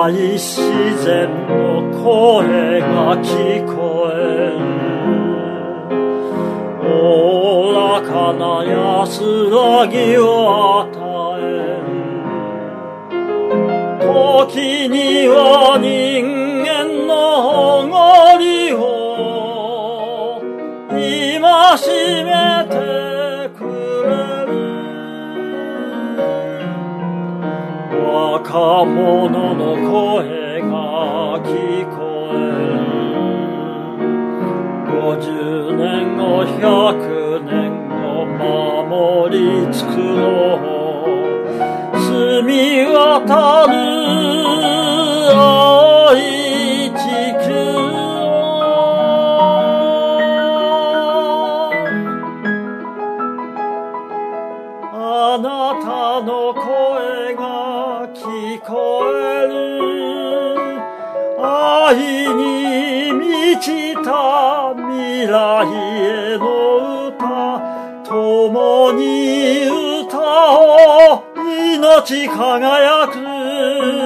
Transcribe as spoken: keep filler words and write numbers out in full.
大自然の声が聞こえる。おおらかな安らぎを与える。時には人間のおごりを戒めてくれる。若者の声が聞こえる。ごじゅうねんごひゃくねんご守り作ろう。澄み渡る青い地球を。あなたの声が聞こえる。愛に満ちた未来への歌。共に歌おう。命輝く